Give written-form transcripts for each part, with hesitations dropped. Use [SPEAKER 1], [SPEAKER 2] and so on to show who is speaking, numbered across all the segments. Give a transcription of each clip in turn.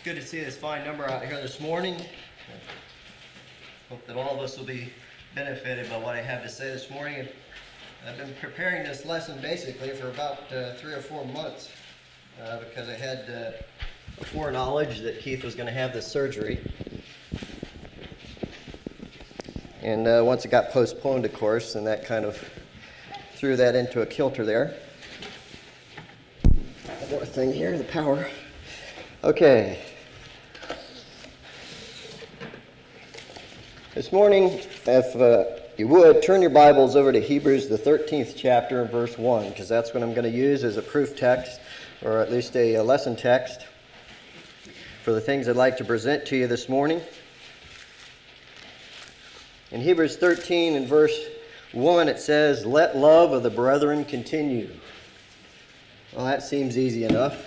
[SPEAKER 1] It's good to see this fine number out here this morning. Hope that all of us will be benefited by what I have to say this morning. I've been preparing this lesson basically for about 3 or 4 months because I had foreknowledge that Keith was going to have this surgery. And once it got postponed, of course, and that kind of threw that into a kilter there. One more thing here, the power. Okay. This morning, if you would, turn your Bibles over to Hebrews, the 13th chapter, and verse 1, because that's what I'm going to use as a proof text, or at least a lesson text, for the things I'd like to present to you this morning. In Hebrews 13 and verse 1, it says, "Let love of the brethren continue." Well, that seems easy enough.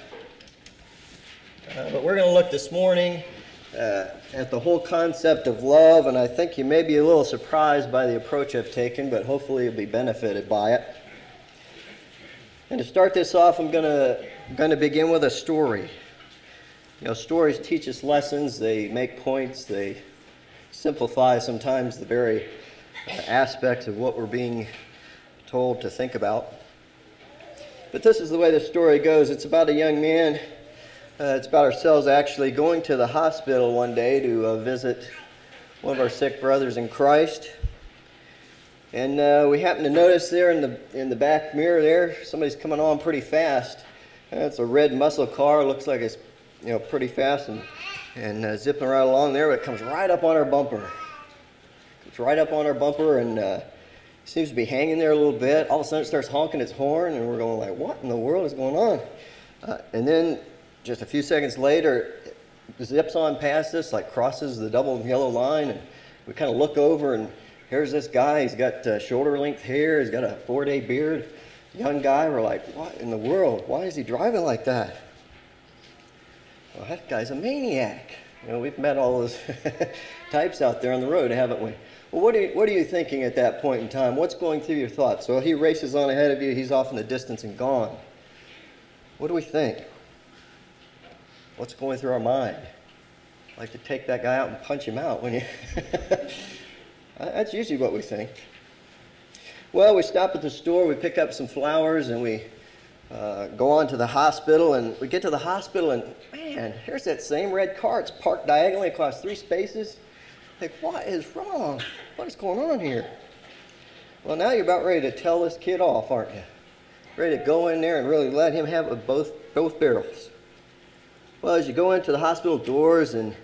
[SPEAKER 1] But we're going to look this morning at the whole concept of love, and I think you may be a little surprised by the approach I've taken, but hopefully you'll be benefited by it. And to start this off, I'm going to begin with a story. You know, stories teach us lessons, they make points, they simplify sometimes the very aspects of what we're being told to think about. But this is the way the story goes. It's about a young man. It's about ourselves actually going to the hospital one day to visit one of our sick brothers in Christ. And we happen to notice there in the back mirror there, somebody's coming on pretty fast. It's a red muscle car. Looks like it's pretty fast and zipping right along there, but it comes right up on our bumper. It's right up on our bumper and seems to be hanging there a little bit. All of a sudden it starts honking its horn, and we're going like, what in the world is going on? And then just a few seconds later, it zips on past us, like crosses the double yellow line, and we kind of look over, and here's this guy. He's got shoulder-length hair. He's got a 4-day beard. Young guy. We're like, what in the world? Why is he driving like that? Well, that guy's a maniac. We've met all those types out there on the road, haven't we? Well, what are you thinking at that point in time? What's going through your thoughts? Well, he races on ahead of you. He's off in the distance and gone. What do we think? What's going through our mind? I'd like to take that guy out and punch him out, wouldn't you? That's usually what we think. Well, we stop at the store, we pick up some flowers, and we go on to the hospital, and we get to the hospital, and man, here's that same red car. It's parked diagonally across 3 spaces. Like, what is wrong? What is going on here? Well, now you're about ready to tell this kid off, aren't you? Ready to go in there and really let him have both barrels. Well, as you go into the hospital doors and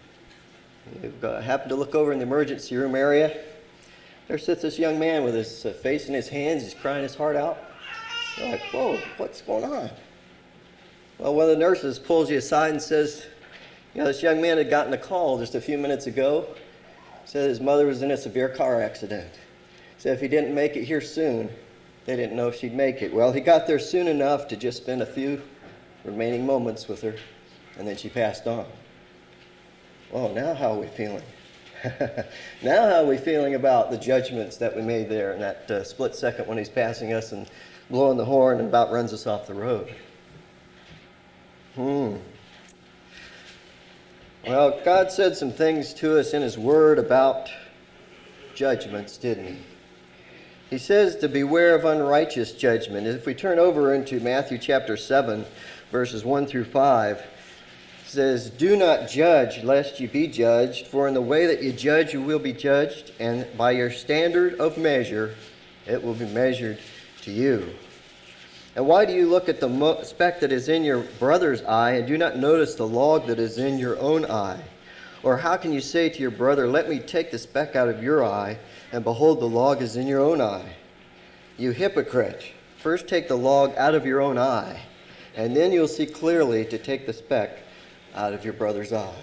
[SPEAKER 1] you happen to look over in the emergency room area, there sits this young man with his face in his hands. He's crying his heart out. You're like, whoa, what's going on? Well, one of the nurses pulls you aside and says, this young man had gotten a call just a few minutes ago. Said his mother was in a severe car accident. Said if he didn't make it here soon, they didn't know if she'd make it. Well, he got there soon enough to just spend a few remaining moments with her, and then she passed on. Well, now how are we feeling? Now how are we feeling about the judgments that we made there in that split second when he's passing us and blowing the horn and about runs us off the road? Well, God said some things to us in His Word about judgments, didn't He? He says to beware of unrighteous judgment. If we turn over into Matthew chapter 7, verses 1 through 5, it says, "Do not judge, lest you be judged, for in the way that you judge you will be judged, and by your standard of measure it will be measured to you. And why do you look at the speck that is in your brother's eye and do not notice the log that is in your own eye? Or how can you say to your brother, let me take the speck out of your eye, and behold, the log is in your own eye? You hypocrite, first take the log out of your own eye, and then you'll see clearly to take the speck out of your brother's eye."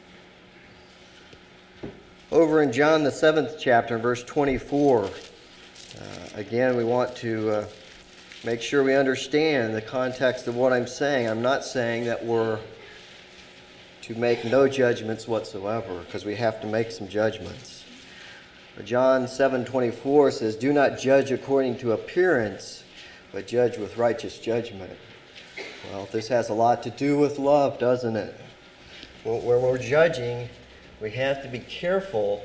[SPEAKER 1] Over in John the 7th chapter, verse 24, again we want to make sure we understand the context of what I'm saying. I'm not saying that we're to make no judgments whatsoever, because we have to make some judgments. John 7:24 says, "Do not judge according to appearance, but judge with righteous judgment." Well, this has a lot to do with love, doesn't it? When we're judging, we have to be careful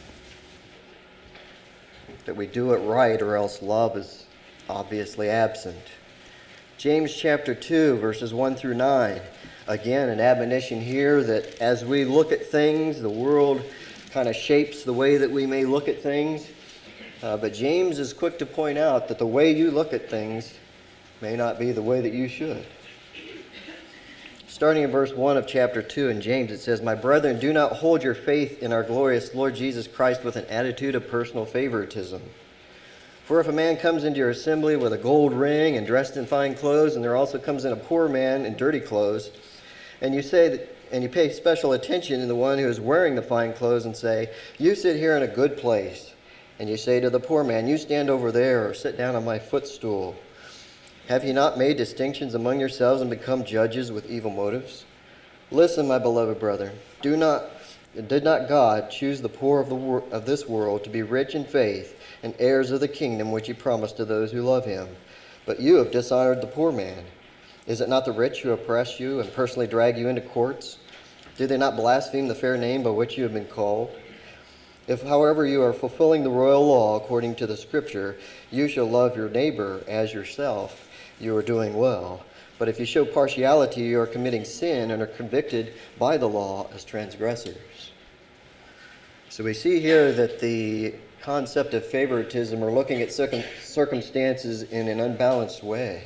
[SPEAKER 1] that we do it right, or else love is obviously absent. James chapter 2, verses 1 through 9. Again, an admonition here that as we look at things, the world kind of shapes the way that we may look at things. But James is quick to point out that the way you look at things may not be the way that you should. Starting in verse 1 of chapter 2 in James, it says, "My brethren, do not hold your faith in our glorious Lord Jesus Christ with an attitude of personal favoritism. For if a man comes into your assembly with a gold ring and dressed in fine clothes, and there also comes in a poor man in dirty clothes, and you pay special attention to the one who is wearing the fine clothes and say, 'You sit here in a good place,' and you say to the poor man, 'You stand over there,' or 'Sit down on my footstool,' have you not made distinctions among yourselves and become judges with evil motives? Listen, my beloved brethren, did not God choose the poor of this world to be rich in faith and heirs of the kingdom which he promised to those who love him? But you have dishonored the poor man. Is it not the rich who oppress you and personally drag you into courts? Do they not blaspheme the fair name by which you have been called? If, however, you are fulfilling the royal law according to the Scripture, you shall love your neighbor as yourself, you are doing well. But if you show partiality, you are committing sin and are convicted by the law as transgressors." So we see here that the concept of favoritism, or looking at circumstances in an unbalanced way,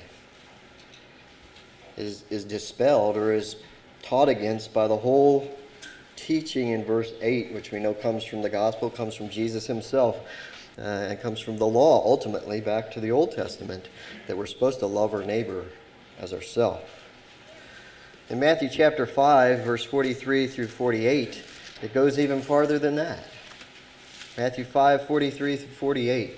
[SPEAKER 1] is dispelled or is taught against by the whole teaching in verse 8, which we know comes from the gospel, comes from Jesus himself, and comes from the law, ultimately back to the Old Testament, that we're supposed to love our neighbor as ourselves. In Matthew chapter 5, verse 43 through 48, it goes even farther than that. Matthew 5, 43 through 48.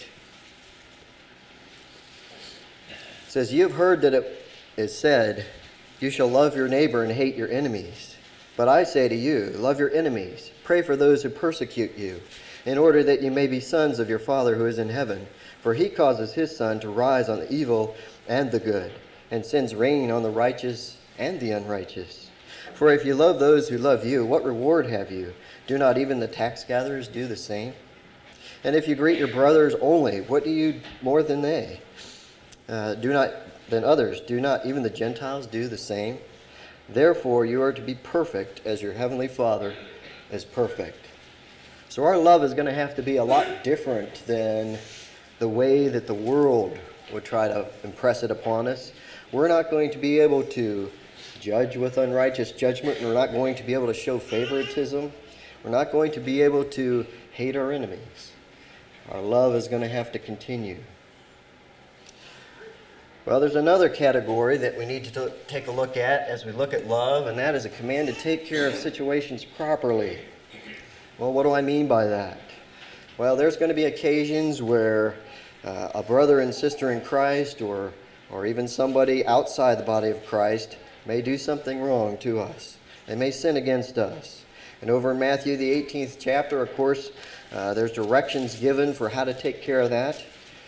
[SPEAKER 1] It says, "You have heard that it is said, 'You shall love your neighbor and hate your enemies.' But I say to you, love your enemies, pray for those who persecute you, in order that you may be sons of your Father who is in heaven. For he causes his sun to rise on the evil and the good, and sends rain on the righteous and the unrighteous. For if you love those who love you, what reward have you? Do not even the tax gatherers do the same? And if you greet your brothers only, what do you more than they? Than others, do not even the Gentiles do the same? Therefore you are to be perfect as your heavenly Father is perfect." So our love is going to have to be a lot different than the way that the world would try to impress it upon us. We're not going to be able to judge with unrighteous judgment, and we're not going to be able to show favoritism. We're not going to be able to hate our enemies. Our love is going to have to continue. Well, there's another category that we need to take a look at as we look at love, and that is a command to take care of situations properly. Well, what do I mean by that? Well, there's going to be occasions where a brother and sister in Christ, or even somebody outside the body of Christ, may do something wrong to us. They may sin against us. And over in Matthew, the 18th chapter, of course, there's directions given for how to take care of that.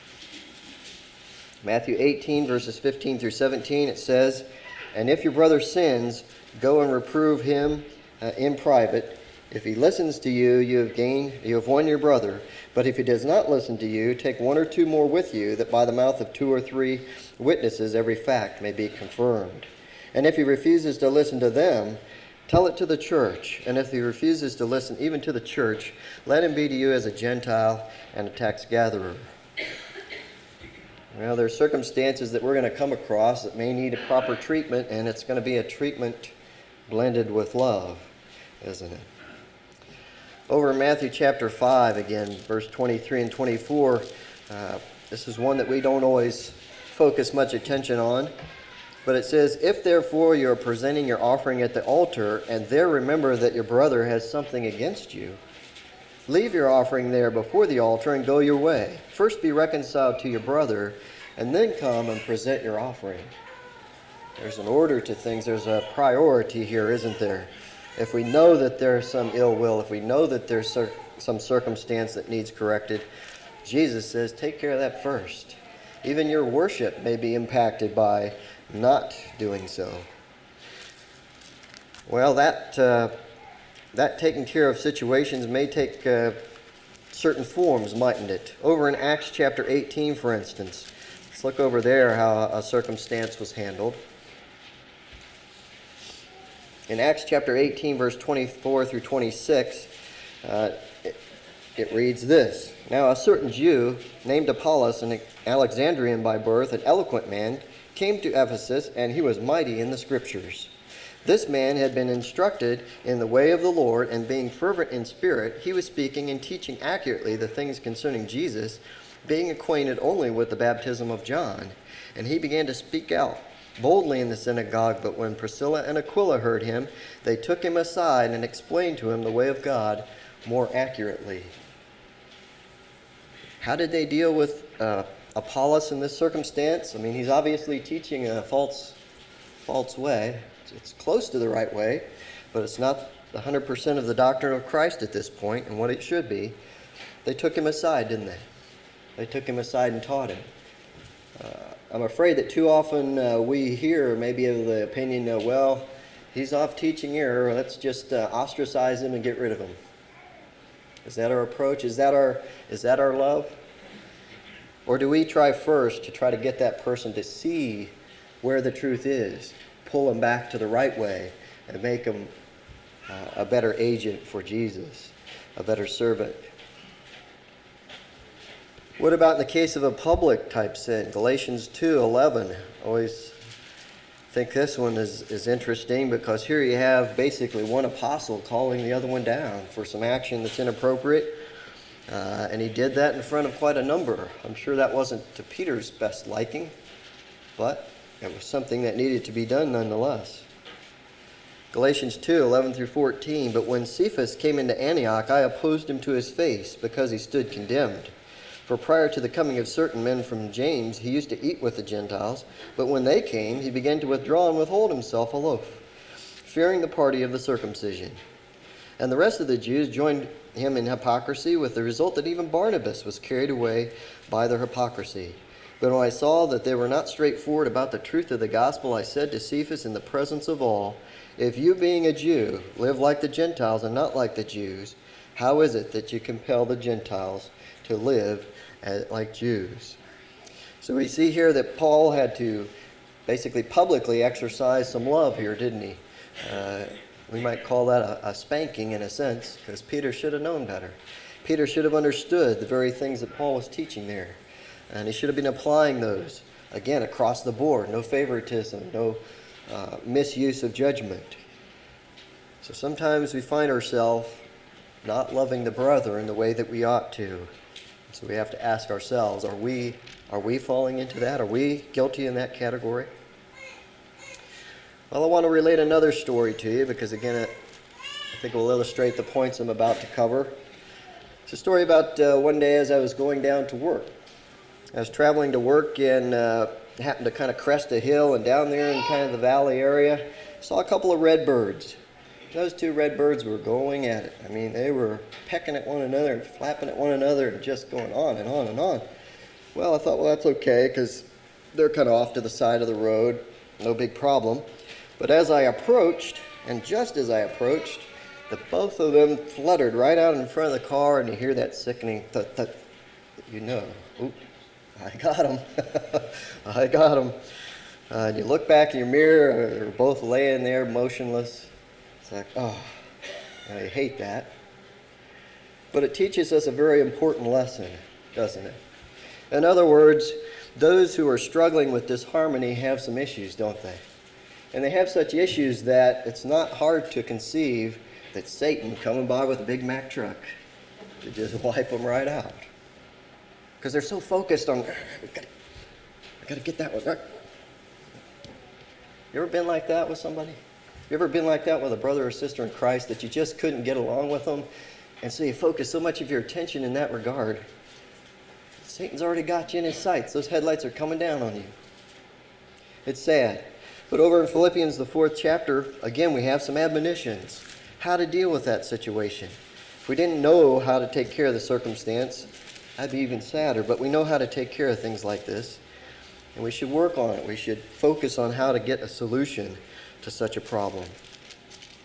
[SPEAKER 1] Matthew 18, verses 15 through 17, it says, "And if your brother sins, go and reprove him in private. If he listens to you, you have won your brother. But if he does not listen to you, take one or two more with you, that by the mouth of 2 or 3 witnesses every fact may be confirmed. And if he refuses to listen to them, tell it to the church. And if he refuses to listen even to the church, let him be to you as a Gentile and a tax gatherer." Well, there are circumstances that we're going to come across that may need a proper treatment, and it's going to be a treatment blended with love, isn't it? Over in Matthew chapter 5, again, verse 23 and 24, this is one that we don't always focus much attention on. But it says, "If therefore you are presenting your offering at the altar, and there remember that your brother has something against you, leave your offering there before the altar and go your way. First be reconciled to your brother, and then come and present your offering." There's an order to things. There's a priority here, isn't there? If we know that there's some ill will, if we know that there's some circumstance that needs corrected, Jesus says, take care of that first. Even your worship may be impacted by not doing so. Well, that taking care of situations may take certain forms, mightn't it? Over in Acts chapter 18, for instance, let's look over there how a circumstance was handled. In Acts chapter 18, verse 24 through 26, it reads this. Now a certain Jew named Apollos, an Alexandrian by birth, an eloquent man, came to Ephesus, and he was mighty in the Scriptures. This man had been instructed in the way of the Lord, and being fervent in spirit, he was speaking and teaching accurately the things concerning Jesus, being acquainted only with the baptism of John. And he began to speak out boldly in the synagogue, but when Priscilla and Aquila heard him, they took him aside and explained to him the way of God more accurately. How did they deal with Apollos in this circumstance? I mean, he's obviously teaching a false way. It's close to the right way, but it's not 100% of the doctrine of Christ at this point and what it should be. They took him aside, didn't they? They took him aside and taught him. I'm afraid that too often we hear maybe of the opinion, well, he's off teaching here, let's just ostracize him and get rid of him. Is that our approach? Is that our love? Or do we try first to try to get that person to see where the truth is, pull him back to the right way, and make him a better agent for Jesus, a better servant? What about in the case of a public type sin? Galatians 2:11. Always think this one is interesting, because here you have basically one apostle calling the other one down for some action that's inappropriate. And he did that in front of quite a number. I'm sure that wasn't to Peter's best liking, but it was something that needed to be done nonetheless. Galatians 2:11 through 14. But when Cephas came into Antioch, I opposed him to his face, because he stood condemned. For prior to the coming of certain men from James, he used to eat with the Gentiles, but when they came, he began to withdraw and withhold himself a loaf, fearing the party of the circumcision. And the rest of the Jews joined him in hypocrisy, with the result that even Barnabas was carried away by their hypocrisy. But when I saw that they were not straightforward about the truth of the gospel, I said to Cephas in the presence of all, if you, being a Jew, live like the Gentiles and not like the Jews, how is it that you compel the Gentiles to live like Jews? So we see here that Paul had to basically publicly exercise some love here, didn't he? We might call that a spanking in a sense, because Peter should have known better. Peter should have understood the very things that Paul was teaching there. And he should have been applying those, again, across the board. No favoritism, no misuse of judgment. So sometimes we find ourselves not loving the brother in the way that we ought to. So we have to ask ourselves, are we falling into that? Are we guilty in that category? Well, I want to relate another story to you, because again, I think it will illustrate the points I'm about to cover. It's a story about one day as I was going down to work. I was traveling to work and happened to kind of crest a hill, and down there in kind of the valley area, saw a couple of redbirds. Those two redbirds were going at it. I mean, they were pecking at one another and flapping at one another and just going on and on and on. Well, I thought, well, that's okay, because they're kind of off to the side of the road. No big problem. But as I approached, and just as I approached, the both of them fluttered right out in front of the car, and you hear that sickening thud. You know, oop, I got them. I got them. And you look back in your mirror, they're both laying there motionless. It's like, oh, I hate that. But it teaches us a very important lesson, doesn't it? In other words, those who are struggling with disharmony have some issues, don't they? And they have such issues that it's not hard to conceive that Satan coming by with a Big Mac truck to just wipe them right out. Because they're so focused on, I got to get that one. You ever been like that with somebody? You ever been like that with a brother or sister in Christ, that you just couldn't get along with them? And so you focus so much of your attention in that regard. Satan's already got you in his sights. Those headlights are coming down on you. It's sad. But over in Philippians, the 4th chapter, again, we have some admonitions. How to deal with that situation. If we didn't know how to take care of the circumstance, that'd be even sadder. But we know how to take care of things like this. And we should work on it. We should focus on how to get a solution to such a problem.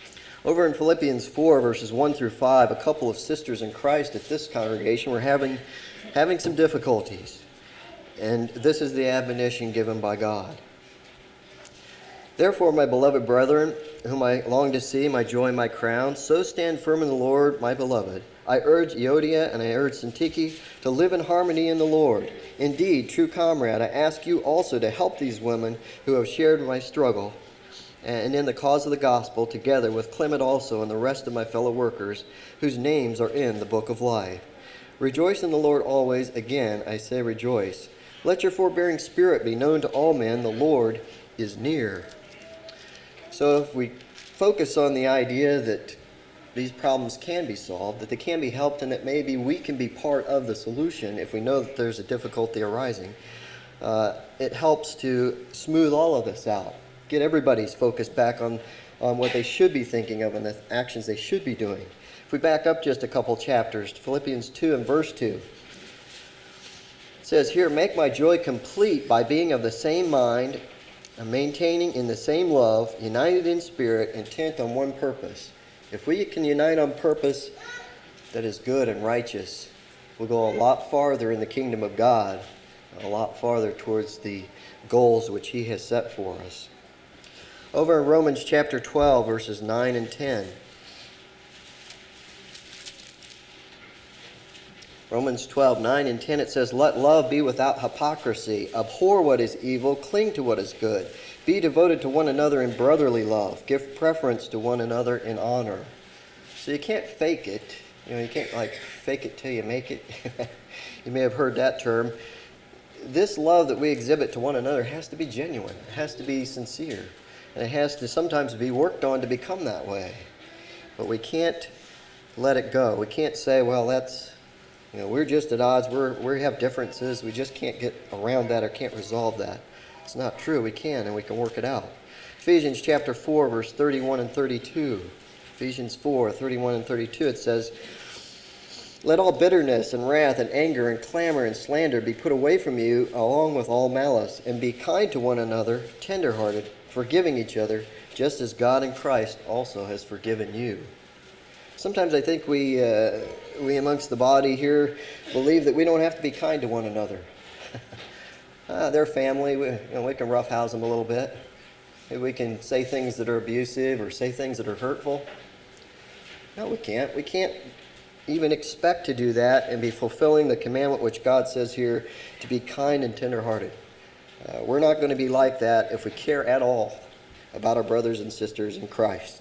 [SPEAKER 1] Over in Philippians 4, verses 1 through 5, a couple of sisters in Christ at this congregation were having some difficulties. And this is the admonition given by God. Therefore, my beloved brethren, whom I long to see, my joy and my crown, so stand firm in the Lord, my beloved. I urge Euodia and I urge Syntyche to live in harmony in the Lord. Indeed, true comrade, I ask you also to help these women who have shared my struggle and in the cause of the gospel, together with Clement also and the rest of my fellow workers, whose names are in the book of life. Rejoice in the Lord always. Again, I say rejoice. Let your forbearing spirit be known to all men. The Lord is near. So if we focus on the idea that these problems can be solved, that they can be helped, and that maybe we can be part of the solution if we know that there's a difficulty arising, it helps to smooth all of this out. Get everybody's focus back on what they should be thinking of and the actions they should be doing. If we back up just a couple chapters, Philippians 2 and verse 2, it says here, make my joy complete by being of the same mind, and maintaining in the same love, united in spirit, intent on one purpose. If we can unite on purpose that is good and righteous, we'll go a lot farther in the kingdom of God, a lot farther towards the goals which He has set for us. Over in Romans chapter 12, verses 9 and 10. Romans 12, 9 and 10, it says, let love be without hypocrisy. Abhor what is evil, cling to what is good. Be devoted to one another in brotherly love. Give preference to one another in honor. So you can't fake it. You can't like fake it till you make it. You may have heard that term. This love that we exhibit to one another has to be genuine. It has to be sincere. And it has to sometimes be worked on to become that way. But we can't let it go. We can't say, well, we're just at odds. We have differences. We just can't get around that or can't resolve that. It's not true. We can, and we can work it out. Ephesians chapter 4, verse 31 and 32. Ephesians 4, 31 and 32, it says, let all bitterness and wrath and anger and clamor and slander be put away from you, along with all malice, and be kind to one another, tenderhearted, forgiving each other, just as God in Christ also has forgiven you. Sometimes I think we amongst the body here believe that we don't have to be kind to one another. They're family. We can roughhouse them a little bit. Maybe we can say things that are abusive or say things that are hurtful. No, we can't. We can't even expect to do that and be fulfilling the commandment which God says here to be kind and tenderhearted. We're not going to be like that if we care at all about our brothers and sisters in Christ.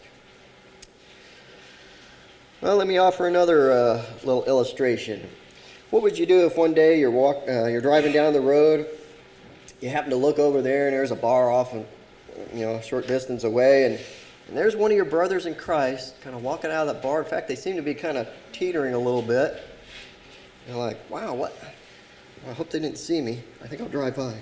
[SPEAKER 1] Well, let me offer another little illustration. What would you do if one day you're driving down the road, you happen to look over there and there's a bar off a short distance away, and there's one of your brothers in Christ kind of walking out of that bar. In fact, they seem to be kind of teetering a little bit. You're like, wow, what? I hope they didn't see me. I think I'll drive by.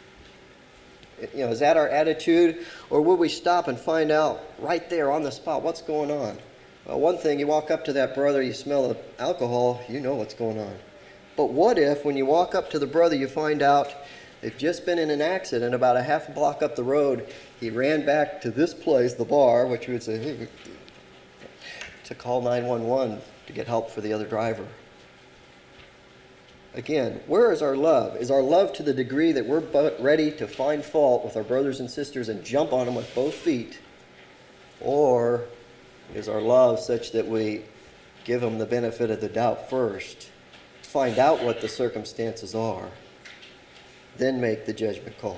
[SPEAKER 1] Is that our attitude? Or would we stop and find out right there on the spot what's going on? Well, one thing, you walk up to that brother, you smell the alcohol, you know what's going on. But what if when you walk up to the brother, you find out they've just been in an accident about a half a block up the road. He ran back to this place, the bar, which we would say, hey, to call 911 to get help for the other driver. Again, where is our love? Is our love to the degree that we're ready to find fault with our brothers and sisters and jump on them with both feet? Or is our love such that we give them the benefit of the doubt first, find out what the circumstances are, then make the judgment call?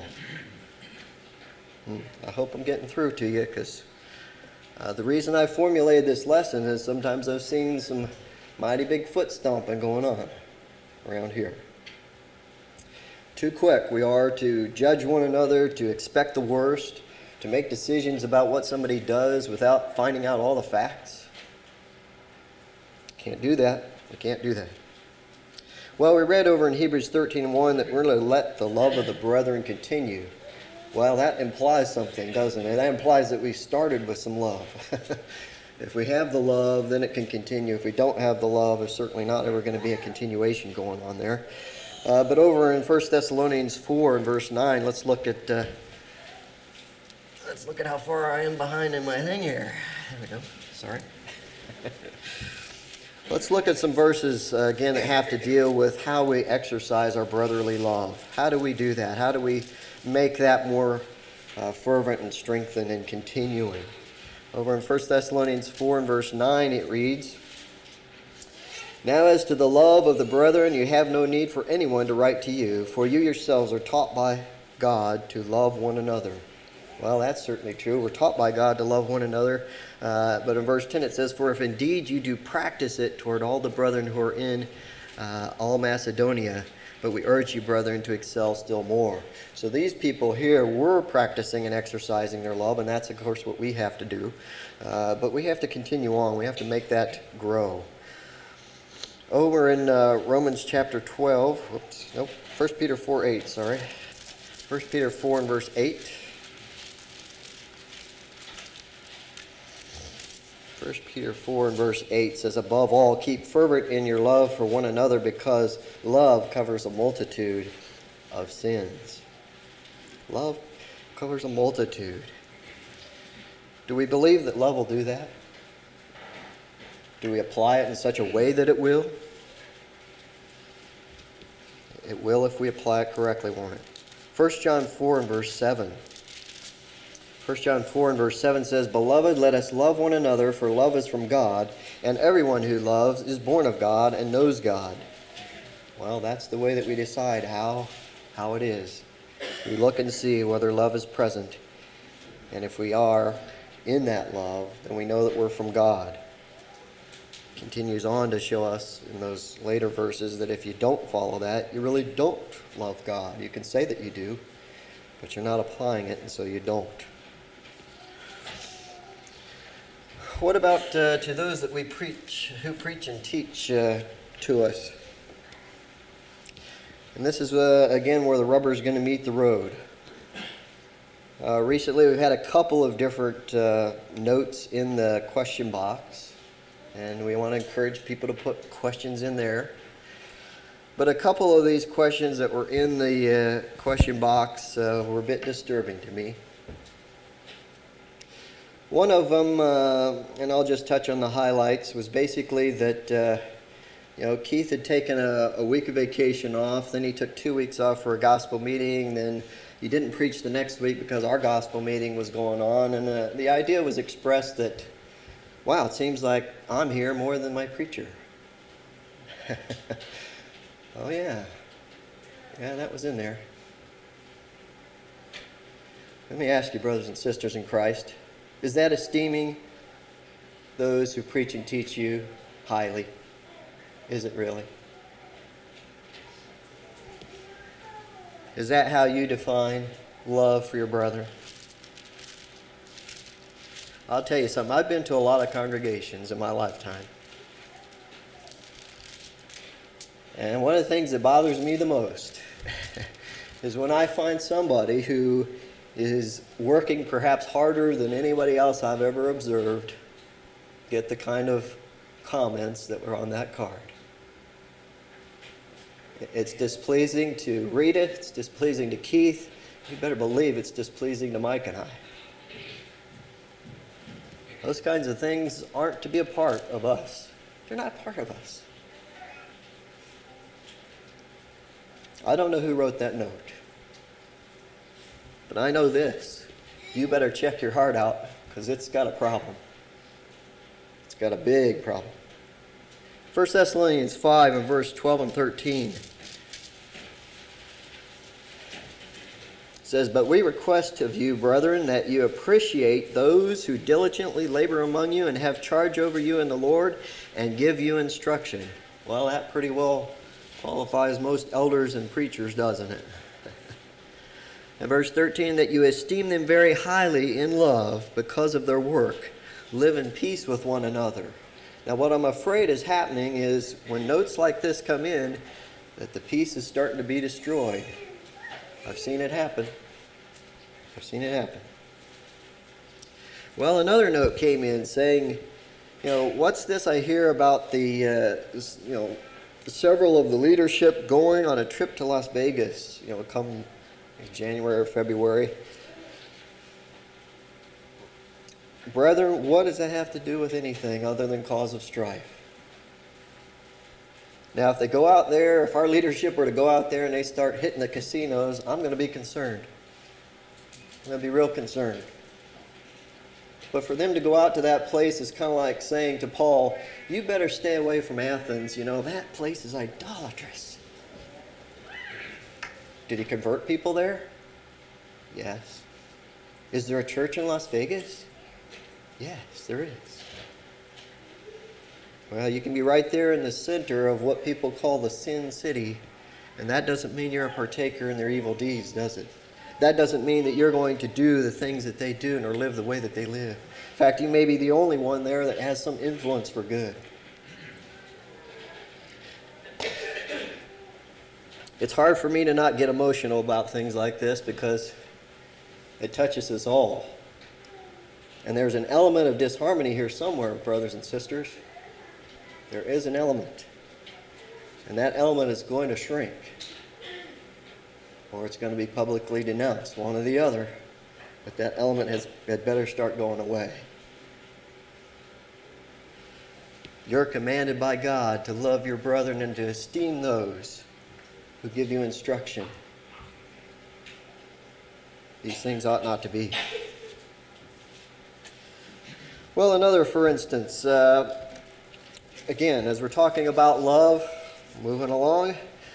[SPEAKER 1] I hope I'm getting through to you, because the reason I formulated this lesson is sometimes I've seen some mighty big foot stomping going on around here. Too quick we are to judge one another, to expect the worst, to make decisions about what somebody does without finding out all the facts. Can't do that. We can't do that. Well, we read over in Hebrews 13:1 that we're going to let the love of the brethren continue. Well, that implies something, doesn't it? That implies that we started with some love. If we have the love, then it can continue. If we don't have the love, there's certainly not ever going to be a continuation going on there. But over in 1 Thessalonians 4 and verse 9, let's look at how far I am behind in my thing here. There we go. Sorry. Let's look at some verses again that have to deal with how we exercise our brotherly love. How do we do that? How do we make that more fervent and strengthened and continuing? Over in 1 Thessalonians 4 and verse 9 it reads, "Now as to the love of the brethren, you have no need for anyone to write to you, for you yourselves are taught by God to love one another." Well, that's certainly true. We're taught by God to love one another. But in verse 10 it says, "For if indeed you do practice it toward all the brethren who are in all Macedonia, but we urge you, brethren, to excel still more." So these people here were practicing and exercising their love, and that's, of course, what we have to do. But we have to continue on. We have to make that grow. Over in Romans chapter 12, 1 Peter 4:8, sorry. 1 Peter 4 and verse 8. 1 Peter 4 and verse 8 says, "Above all, keep fervent in your love for one another, because love covers a multitude of sins." Love covers a multitude. Do we believe that love will do that? Do we apply it in such a way that it will? It will if we apply it correctly, won't it? 1 John 4 and verse 7. 1 John 4 and verse 7 says, "Beloved, let us love one another, for love is from God, and everyone who loves is born of God and knows God." Well, that's the way that we decide how it is. We look and see whether love is present, and if we are in that love, then we know that we're from God. Continues on to show us in those later verses that if you don't follow that, you really don't love God. You can say that you do, but you're not applying it, and so you don't. What about to those that who preach and teach to us? And this is, again, where the rubber is going to meet the road. Recently, we've had a couple of different notes in the question box, and we want to encourage people to put questions in there. But a couple of these questions that were in the question box were a bit disturbing to me. One of them, and I'll just touch on the highlights, was basically that Keith had taken a week of vacation off, then he took 2 weeks off for a gospel meeting, then he didn't preach the next week because our gospel meeting was going on, and the idea was expressed that, wow, it seems like I'm here more than my preacher. Oh yeah, that was in there. Let me ask you, brothers and sisters in Christ, is that esteeming those who preach and teach you highly? Is it really? Is that how you define love for your brethren? I'll tell you something. I've been to a lot of congregations in my lifetime. And one of the things that bothers me the most is when I find somebody who is working perhaps harder than anybody else I've ever observed get the kind of comments that were on that card. It's displeasing to read it. It's displeasing to Keith. You better believe it's displeasing to Mike and I. Those kinds of things aren't to be a part of us. They're not part of us. I don't know who wrote that note. But I know this. You better check your heart out, because it's got a problem. It's got a big problem. 1 Thessalonians 5 and verse 12 and 13 says, "But we request of you, brethren, that you appreciate those who diligently labor among you and have charge over you in the Lord and give you instruction." Well, that pretty well qualifies most elders and preachers, doesn't it? And verse 13, "that you esteem them very highly in love because of their work. Live in peace with one another." Now, what I'm afraid is happening is when notes like this come in, that the peace is starting to be destroyed. I've seen it happen. Well, another note came in saying, what's this I hear about the, several of the leadership going on a trip to Las Vegas, come January or February. Brethren, what does that have to do with anything other than cause of strife? Now, if they go out there, if our leadership were to go out there and they start hitting the casinos, I'm going to be concerned. I'm going to be real concerned. But for them to go out to that place is kind of like saying to Paul, you better stay away from Athens. You know, that place is idolatrous. Did he convert people there? Yes. Is there a church in Las Vegas? Yes, there is. Well, you can be right there in the center of what people call the Sin City, and that doesn't mean you're a partaker in their evil deeds, does it? That doesn't mean that you're going to do the things that they do or live the way that they live. In fact, you may be the only one there that has some influence for good. It's hard for me to not get emotional about things like this because it touches us all. And there's an element of disharmony here somewhere, brothers and sisters. There is an element. And that element is going to shrink. Or it's going to be publicly denounced, one or the other. But that element had better start going away. You're commanded by God to love your brethren and to esteem those who give you instruction. These things ought not to be. Well, another for instance, again, as we're talking about love, moving along,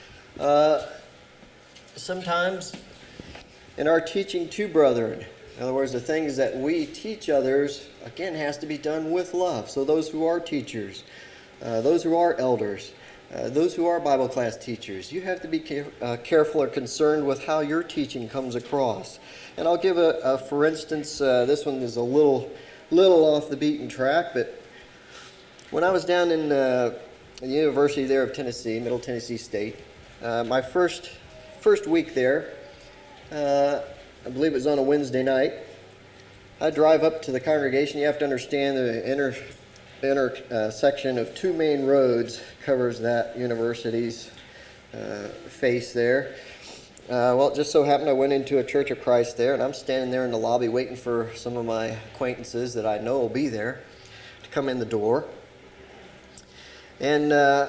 [SPEAKER 1] sometimes in our teaching to brethren, in other words, the things that we teach others, again, has to be done with love. So those who are teachers, those who are elders, those who are Bible class teachers, you have to be careful or concerned with how your teaching comes across. And I'll give a for instance, this one is a little off the beaten track, but when I was down in the University there of Tennessee, Middle Tennessee State, my first week there, I believe it was on a Wednesday night, I drive up to the congregation. You have to understand the intersection of two main roads covers that university's face there. Well, it just so happened I went into a Church of Christ there, and I'm standing there in the lobby waiting for some of my acquaintances that I know will be there to come in the door. And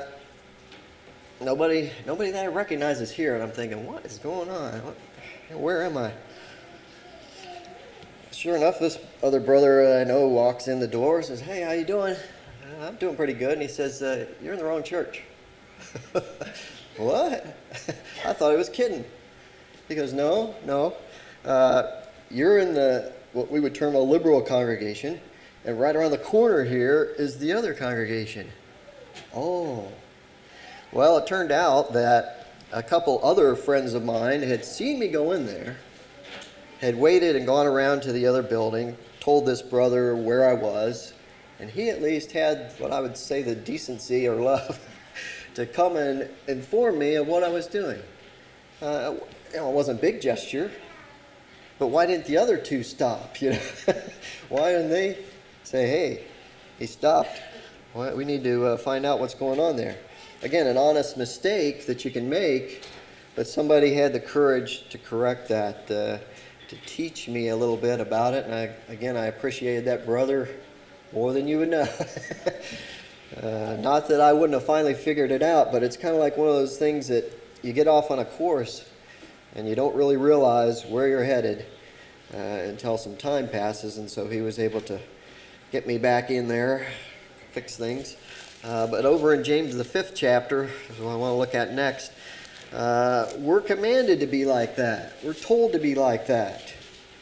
[SPEAKER 1] nobody that I recognize is here, and I'm thinking, what is going on? Where am I? Sure enough, this other brother I know walks in the door and says, hey, how you doing? I'm doing pretty good. And he says, you're in the wrong church. What? I thought he was kidding. He goes, no. You're in what we would term a liberal congregation, and right around the corner here is the other congregation. Oh. Well, it turned out that a couple other friends of mine had seen me go in there, had waited and gone around to the other building, told this brother where I was, and he at least had what I would say the decency or love to come and inform me of what I was doing. It wasn't a big gesture, but why didn't the other two stop? Why didn't they say, hey, he stopped. Well, we need to find out what's going on there. Again, an honest mistake that you can make, but somebody had the courage to correct that, to teach me a little bit about it. And I appreciated that brother more than you would know. Not that I wouldn't have finally figured it out, but it's kind of like one of those things that you get off on a course and you don't really realize where you're headed until some time passes. And so he was able to get me back in there, fix things. But over in James, the 5th chapter, is what I want to look at next, we're commanded to be like that. We're told to be like that.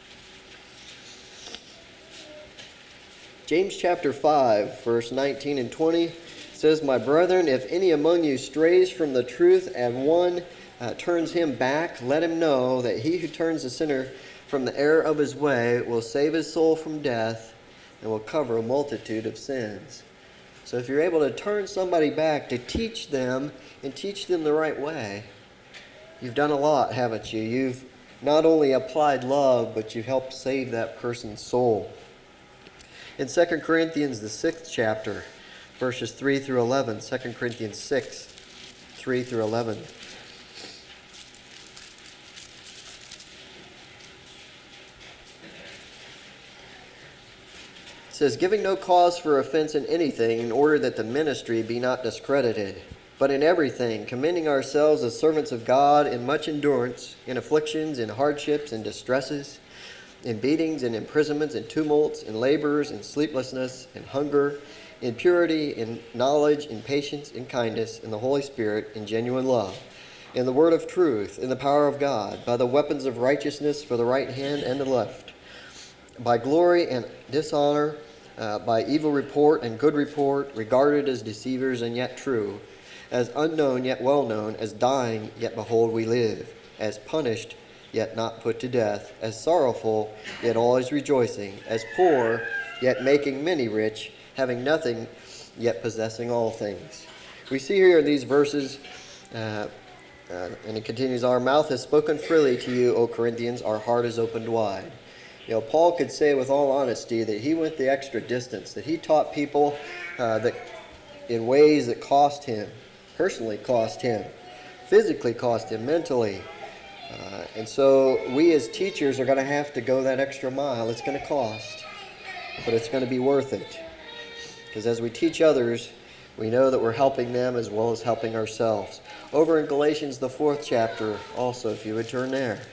[SPEAKER 1] James chapter 5, verse 19 and 20 says, my brethren, if any among you strays from the truth and one turns him back, let him know that he who turns the sinner from the error of his way will save his soul from death and will cover a multitude of sins. So if you're able to turn somebody back to teach them and teach them the right way, you've done a lot, haven't you? You've not only applied love, but you've helped save that person's soul. In 2 Corinthians, the 6th chapter, verses 3 through 11, 2 Corinthians 6, 3 through 11. says, giving no cause for offense in anything, in order that the ministry be not discredited, but in everything, commending ourselves as servants of God in much endurance, in afflictions, in hardships, in distresses, in beatings, in imprisonments, in tumults, in labors, in sleeplessness, in hunger, in purity, in knowledge, in patience, in kindness, in the Holy Spirit, in genuine love, in the word of truth, in the power of God, by the weapons of righteousness for the right hand and the left, by glory and dishonor, by evil report and good report, regarded as deceivers and yet true, as unknown yet well known, as dying yet behold we live, as punished yet not put to death, as sorrowful yet always rejoicing, as poor yet making many rich, having nothing yet possessing all things. We see here in these verses, and it continues, our mouth has spoken freely to you, O Corinthians, our heart is opened wide. You know, Paul could say with all honesty that he went the extra distance, that he taught people that in ways that cost him, personally cost him, physically cost him, mentally. And so we as teachers are going to have to go that extra mile. It's going to cost, but it's going to be worth it. Because as we teach others, we know that we're helping them as well as helping ourselves. Over in Galatians, the 4th chapter, also, if you would turn there.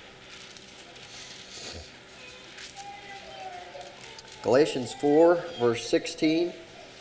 [SPEAKER 1] Galatians 4, verse 16.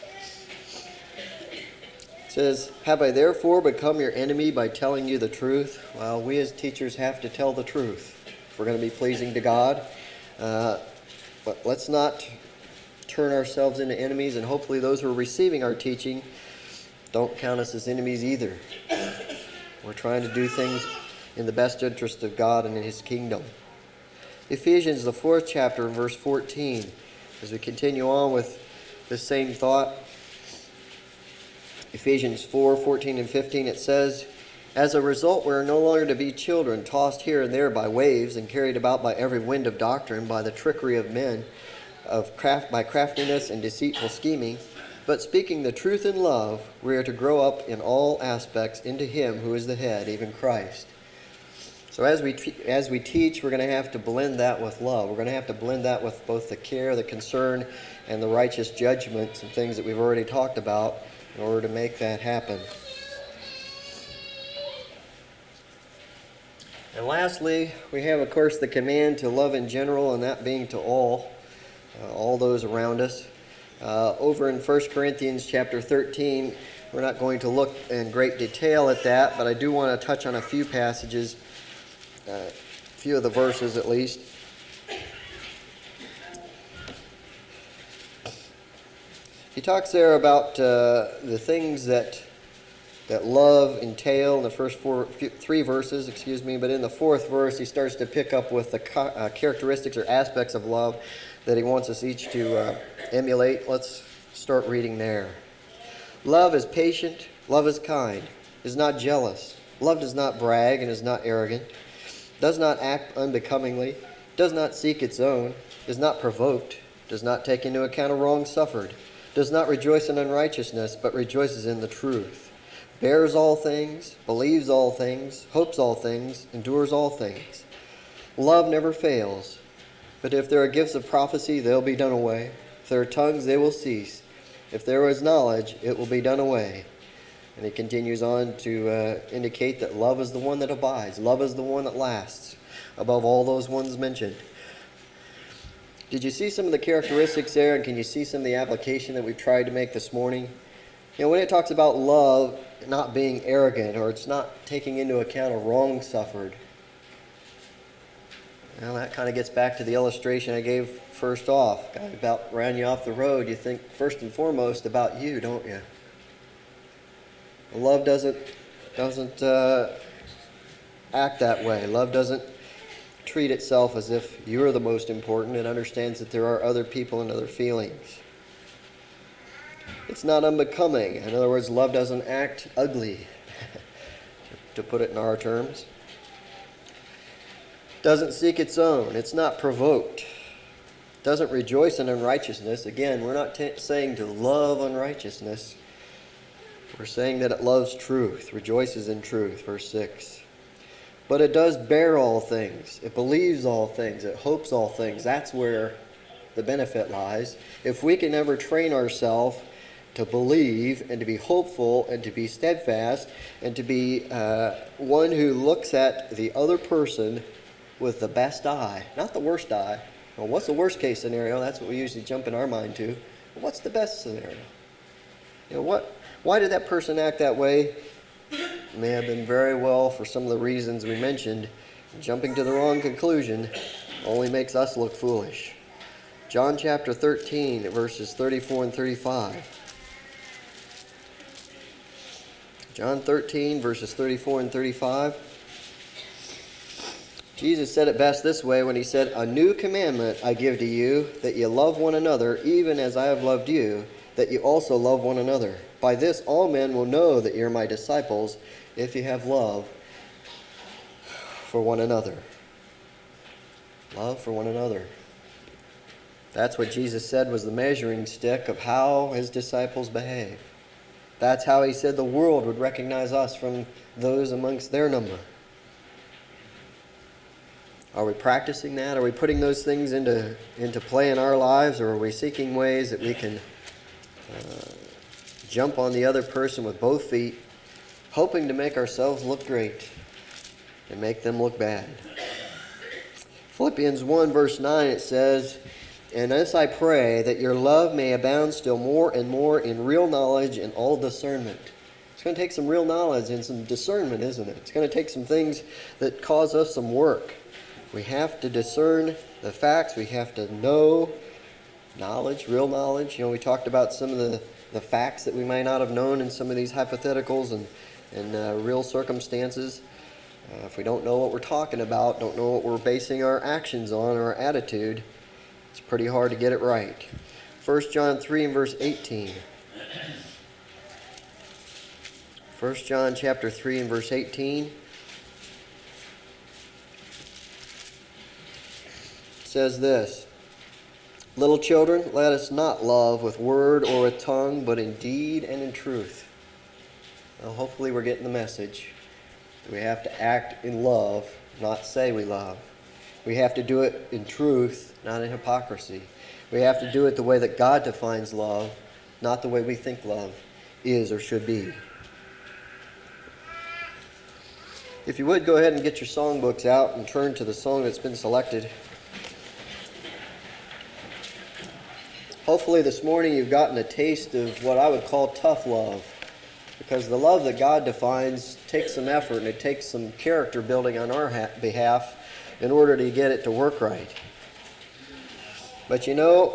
[SPEAKER 1] It says, have I therefore become your enemy by telling you the truth? Well, we as teachers have to tell the truth if we're going to be pleasing to God. But let's not turn ourselves into enemies, and hopefully those who are receiving our teaching don't count us as enemies either. We're trying to do things in the best interest of God and in His kingdom. Ephesians, the 4th chapter, verse 14. As we continue on with the same thought, Ephesians 4, 14 and 15, it says, as a result, we are no longer to be children, tossed here and there by waves and carried about by every wind of doctrine, by the trickery of men, by craftiness and deceitful scheming. But speaking the truth in love, we are to grow up in all aspects into Him who is the head, even Christ. So as we teach, we're going to have to blend that with love. We're going to have to blend that with both the care, the concern, and the righteous judgments and things that we've already talked about in order to make that happen. And lastly, we have, of course, the command to love in general, and that being to all those around us. Over in 1 Corinthians chapter 13, we're not going to look in great detail at that, but I do want to touch on a few passages, a few of the verses at least. He talks there about the things that love entail in the first three verses, but in the 4th verse he starts to pick up with the characteristics or aspects of love that he wants us each to emulate. Let's start reading there. Love is patient, love is kind, is not jealous, love does not brag and is not arrogant, does not act unbecomingly, does not seek its own, is not provoked, does not take into account a wrong suffered, does not rejoice in unrighteousness, but rejoices in the truth, bears all things, believes all things, hopes all things, endures all things. Love never fails, but if there are gifts of prophecy, they'll be done away. If there are tongues, they will cease. If there is knowledge, it will be done away. And he continues on to indicate that love is the one that abides. Love is the one that lasts above all those ones mentioned. Did you see some of the characteristics there, and can you see some of the application that we've tried to make this morning? You know, when it talks about love not being arrogant, or it's not taking into account a wrong suffered, well, that kind of gets back to the illustration I gave first off. Guy about ran you off the road, you think first and foremost about you, don't you? Love doesn't act that way. Love doesn't treat itself as if you're the most important. It understands that there are other people and other feelings. It's not unbecoming. In other words, love doesn't act ugly, to put it in our terms. Doesn't seek its own. It's not provoked. Doesn't rejoice in unrighteousness. Again, we're not saying to love unrighteousness. We're saying that it loves truth, rejoices in truth, verse 6. But it does bear all things. It believes all things. It hopes all things. That's where the benefit lies. If we can ever train ourselves to believe and to be hopeful and to be steadfast and to be one who looks at the other person with the best eye, not the worst eye. Well, what's the worst case scenario? That's what we usually jump in our mind to. But what's the best scenario? Why did that person act that way? It may have been very well for some of the reasons we mentioned. Jumping to the wrong conclusion only makes us look foolish. John chapter 13, verses 34 and 35. John 13, verses 34 and 35. Jesus said it best this way when he said, "A new commandment I give to you, that you love one another, even as I have loved you, that you also love one another. By this all men will know that you're my disciples, if you have love for one another." Love for one another. That's what Jesus said was the measuring stick of how his disciples behave. That's how he said the world would recognize us from those amongst their number. Are we practicing that? Are we putting those things into play in our lives? Or are we seeking ways that we can jump on the other person with both feet, hoping to make ourselves look great and make them look bad? Philippians 1 verse 9, it says, "And this I pray, that your love may abound still more and more in real knowledge and all discernment." It's going to take some real knowledge and some discernment, isn't it? It's going to take some things that cause us some work. We have to discern the facts. We have to know knowledge, real knowledge. We talked about some of the facts that we might not have known in some of these hypotheticals and real circumstances. If we don't know what we're talking about, don't know what we're basing our actions on, or our attitude, it's pretty hard to get it right. 1 John 3 and verse 18. 1 John chapter 3 and verse 18. Says this, "Little children, let us not love with word or with tongue, but in deed and in truth." Well, hopefully we're getting the message. We have to act in love, not say we love. We have to do it in truth, not in hypocrisy. We have to do it the way that God defines love, not the way we think love is or should be. If you would, go ahead and get your songbooks out and turn to the song that's been selected. Hopefully this morning you've gotten a taste of what I would call tough love, because the love that God defines takes some effort and it takes some character building on our behalf in order to get it to work right. But the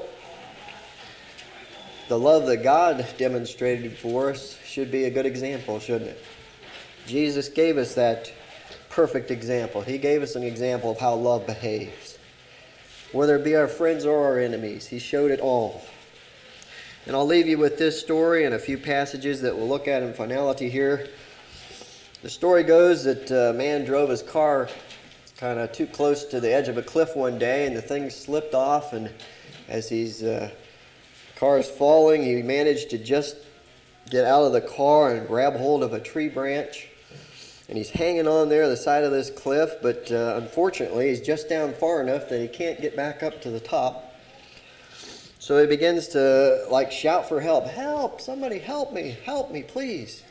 [SPEAKER 1] love that God demonstrated for us should be a good example, shouldn't it? Jesus gave us that perfect example. He gave us an example of how love behaves. Whether it be our friends or our enemies, he showed it all. And I'll leave you with this story and a few passages that we'll look at in finality here. The story goes that a man drove his car kind of too close to the edge of a cliff one day, and the thing slipped off, and as his car is falling, he managed to just get out of the car and grab hold of a tree branch. And he's hanging on there on the side of this cliff, but unfortunately he's just down far enough that he can't get back up to the top. So he begins to shout for help. "Help! Somebody help me, please."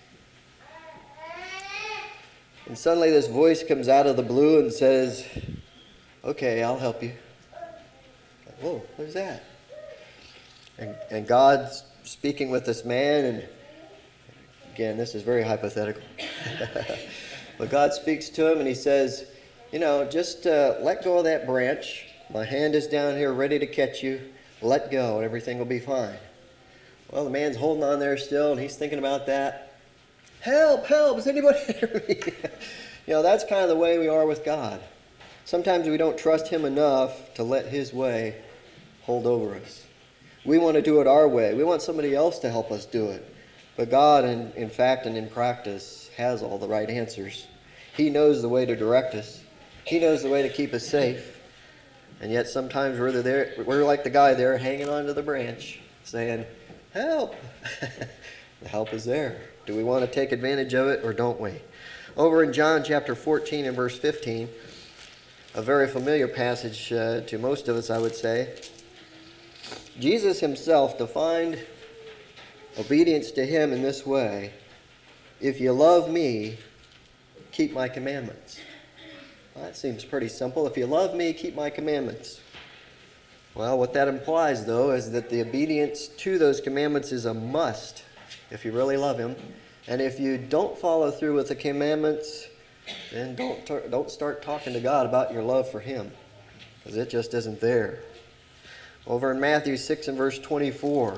[SPEAKER 1] And suddenly this voice comes out of the blue and says, "Okay, I'll help you." Whoa, who's that? And God's speaking with this man, and again, this is very hypothetical. But God speaks to him and he says, just let go of that branch. My hand is down here ready to catch you. Let go and everything will be fine. Well, the man's holding on there still and he's thinking about that. Help, is anybody hear me? That's kind of the way we are with God. Sometimes we don't trust him enough to let his way hold over us. We want to do it our way. We want somebody else to help us do it. But God, in fact and in practice, has all the right answers. He knows the way to direct us. He knows the way to keep us safe. And yet sometimes we're like the guy there hanging onto the branch saying, "Help!" The help is there. Do we want to take advantage of it or don't we? Over in John chapter 14 and verse 15, a very familiar passage to most of us, I would say. Jesus himself defined obedience to him in this way: if you love me, keep my commandments. Well, that seems pretty simple. If you love me, keep my commandments. Well, what that implies, though, is that the obedience to those commandments is a must if you really love him. And if you don't follow through with the commandments, then don't start talking to God about your love for him, because it just isn't there. Over in Matthew 6 and verse 24,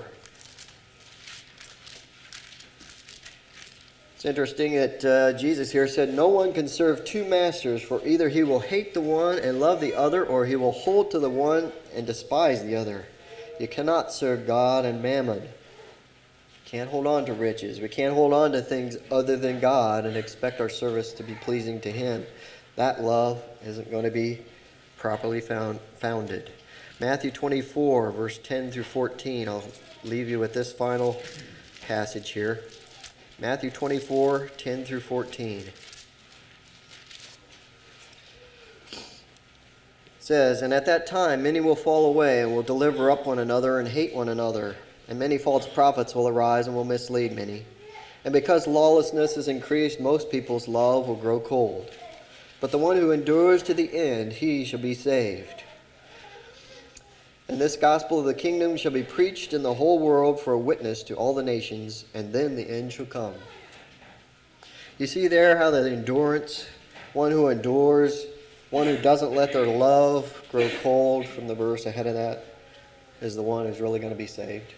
[SPEAKER 1] it's interesting that Jesus here said, "No one can serve two masters, for either he will hate the one and love the other, or he will hold to the one and despise the other. You cannot serve God and mammon." Can't hold on to riches. We can't hold on to things other than God and expect our service to be pleasing to him. That love isn't going to be properly founded. Matthew 24, verse 10 through 14. I'll leave you with this final passage here. Matthew 24, 10 through 14. It says, "And at that time many will fall away and will deliver up one another and hate one another. And many false prophets will arise and will mislead many. And because lawlessness is increased, most people's love will grow cold. But the one who endures to the end, he shall be saved. And this gospel of the kingdom shall be preached in the whole world for a witness to all the nations, and then the end shall come." You see there how the endurance, one who endures, one who doesn't let their love grow cold from the verse ahead of that, is the one who's really going to be saved.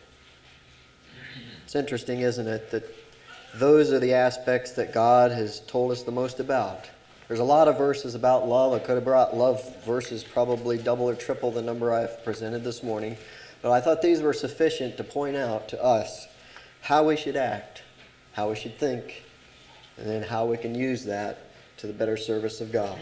[SPEAKER 1] It's interesting, isn't it, that those are the aspects that God has told us the most about. There's a lot of verses about love. I could have brought love verses probably double or triple the number I've presented this morning. But I thought these were sufficient to point out to us how we should act, how we should think, and then how we can use that to the better service of God.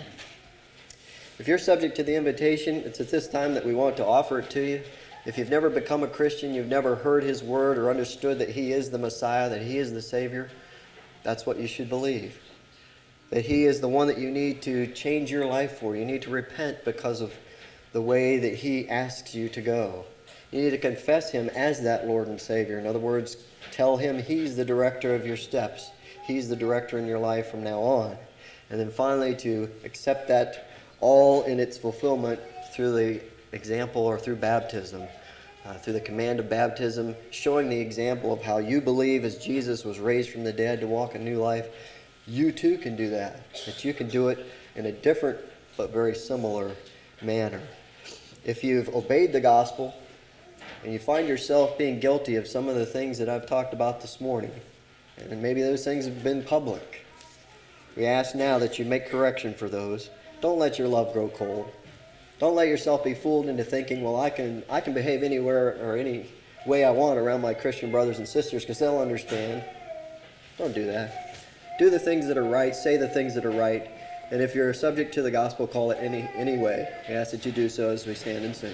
[SPEAKER 1] If you're subject to the invitation, it's at this time that we want to offer it to you. If you've never become a Christian, you've never heard his word or understood that he is the Messiah, that he is the Savior, that's what you should believe. That he is the one that you need to change your life for. You need to repent because of the way that he asks you to go. You need to confess him as that Lord and Savior. In other words, tell him he's the director of your steps. He's the director in your life from now on. And then finally to accept that all in its fulfillment through the example or through baptism, through the command of baptism, showing the example of how you believe as Jesus was raised from the dead to walk a new life. You too can do that you can do it in a different but very similar manner. If you've obeyed the gospel and you find yourself being guilty of some of the things that I've talked about this morning, and maybe those things have been public, we ask now that you make correction for those. Don't let your love grow cold. Don't let yourself be fooled into thinking, well, I can behave anywhere or any way I want around my Christian brothers and sisters because they'll understand. Don't do that. Do the things that are right. Say the things that are right. And if you're subject to the gospel, call it any way. We ask that you do so as we stand and sing.